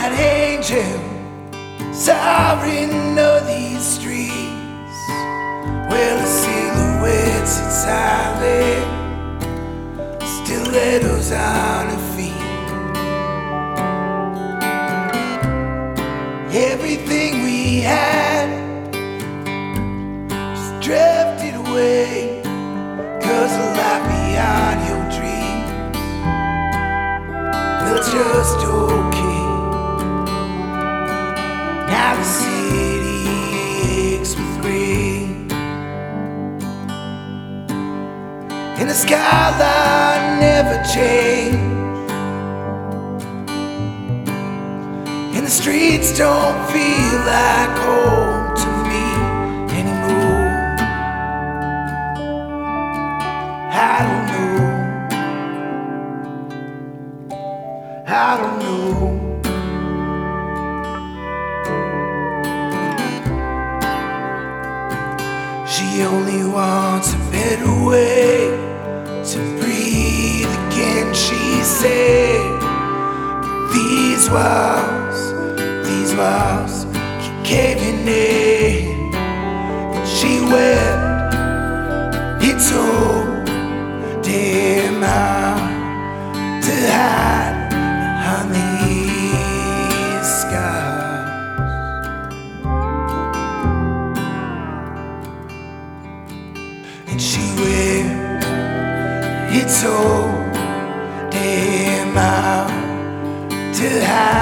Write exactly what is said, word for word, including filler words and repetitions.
night angel soaring of these streets. Well, the silhouettes sit silent, stilettos on her feet. Everything we had just drifted away, 'cause the life beyond your dreams felt just okay. Now the city aches with rain, and the skyline never changed, and the streets don't feel like home to me anymore. I don't know, I don't know. She only wants a better way to breathe again, she said. These walls, these walls keep caving in. And she wept, it's so damn hard to hide behind these scars. And she wept, it's so damn hard to hide